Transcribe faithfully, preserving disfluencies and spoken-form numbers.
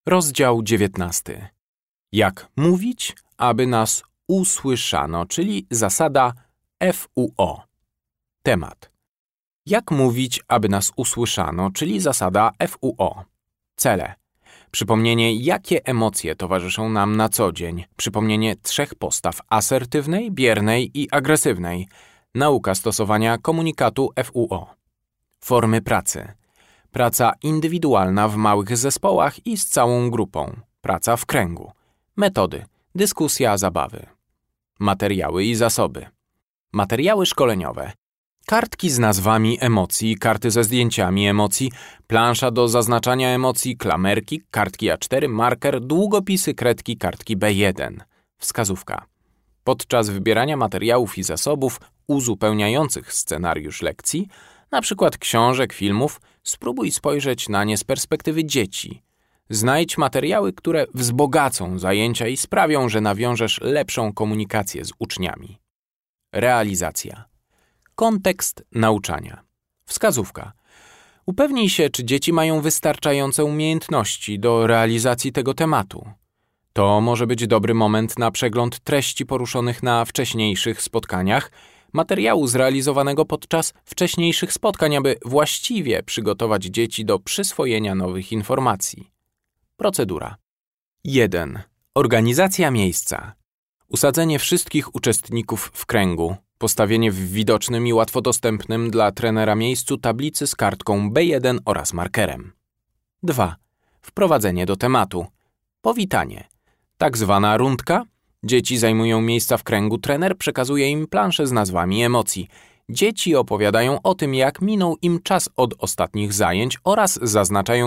Rozdział dziewiętnasty. Jak mówić, aby nas usłyszano, czyli zasada F U O. Temat. Jak mówić, aby nas usłyszano, czyli zasada F U O. Cele. Przypomnienie, jakie emocje towarzyszą nam na co dzień. Przypomnienie trzech postaw: asertywnej, biernej i agresywnej. Nauka stosowania komunikatu F U O. Formy pracy. Praca indywidualna w małych zespołach i z całą grupą. Praca w kręgu. Metody. Dyskusja, zabawy. Materiały i zasoby. Materiały szkoleniowe. Kartki z nazwami emocji, karty ze zdjęciami emocji, plansza do zaznaczania emocji, klamerki, kartki A cztery, marker, długopisy, kredki, kartki B jeden. Wskazówka. Podczas wybierania materiałów i zasobów uzupełniających scenariusz lekcji, na przykład książek, filmów, spróbuj spojrzeć na nie z perspektywy dzieci. Znajdź materiały, które wzbogacą zajęcia i sprawią, że nawiążesz lepszą komunikację z uczniami. Realizacja. Kontekst nauczania. Wskazówka. Upewnij się, czy dzieci mają wystarczające umiejętności do realizacji tego tematu. To może być dobry moment na przegląd treści poruszonych na wcześniejszych spotkaniach, materiału zrealizowanego podczas wcześniejszych spotkań, aby właściwie przygotować dzieci do przyswojenia nowych informacji. Procedura. jeden. Organizacja miejsca. Usadzenie wszystkich uczestników w kręgu. Postawienie w widocznym i łatwo dostępnym dla trenera miejscu tablicy z kartką B jeden oraz markerem. dwa. Wprowadzenie do tematu. Powitanie. Tak zwana rundka. Dzieci zajmują miejsca w kręgu, trener przekazuje im planszę z nazwami emocji. Dzieci opowiadają o tym, jak minął im czas od ostatnich zajęć oraz zaznaczają